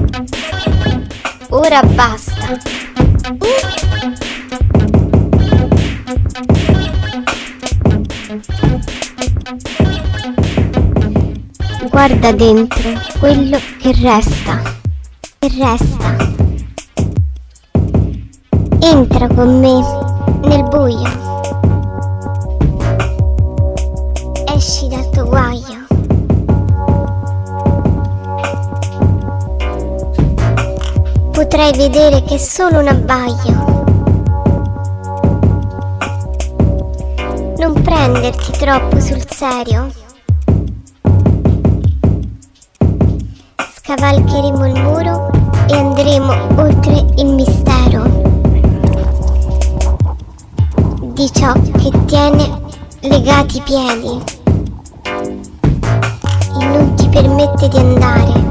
Ora basta. Guarda dentro quello che resta. Entra con me nel buio. Esci dal tuo guaio. Potrai vedere che è solo un abbaio. Non prenderti troppo sul serio. Scavalcheremo il muro e andremo oltre il mistero di ciò che tiene legati i piedi e non ti permette di andare.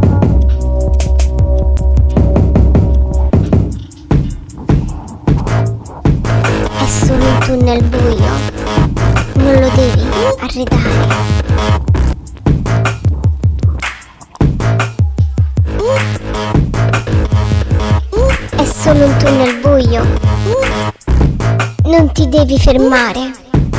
È solo un tunnel buio, non lo devi arredare. È solo un tunnel buio, non ti devi fermare.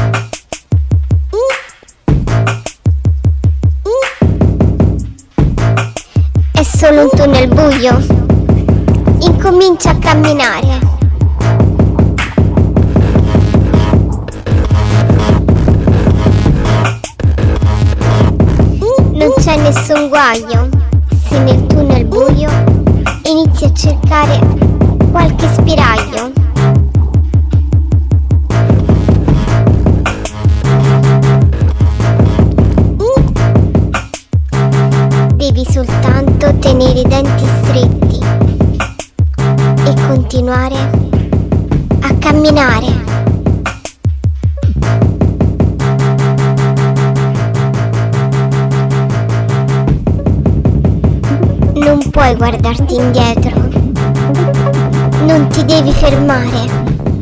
È solo un tunnel buio, incomincia a camminare. Non c'è nessun guaio se nel tunnel buio inizi a cercare qualche spiraglio. Devi soltanto tenere i denti stretti e continuare a camminare. Non puoi guardarti indietro, non ti devi fermare.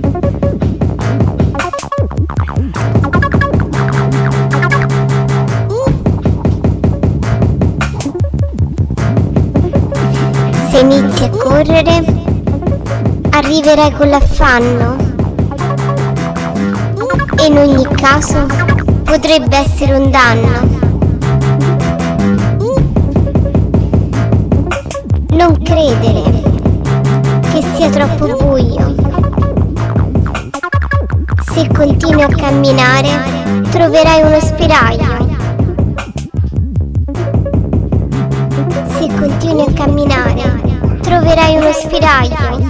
Se inizi a correre, arriverai con l'affanno e in ogni caso potrebbe essere un danno. Non credere che sia troppo buio. Se continui a camminare, troverai uno spiraglio. Se continui a camminare, troverai uno spiraglio.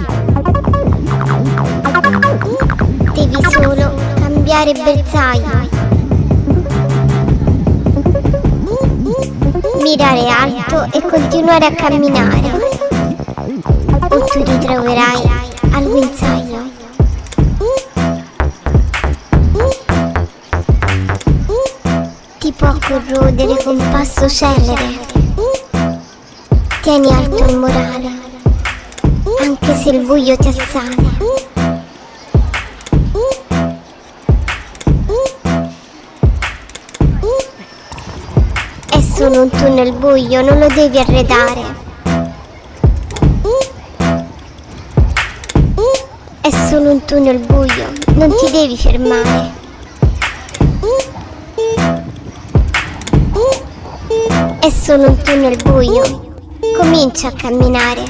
Devi solo cambiare bersaglio. Mirare alto e continuare a camminare, o ti ritroverai al guinzaglio. Ti può corrodere con passo celere. Tieni alto il morale, anche se il buio ti assale. È solo un tunnel buio, non lo devi arredare. È solo un tunnel buio, non ti devi fermare. È solo un tunnel buio, comincia a camminare.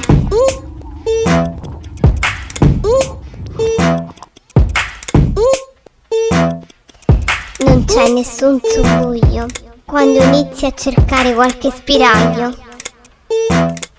Non c'è nessun subbuglio quando inizi a cercare qualche spiraglio.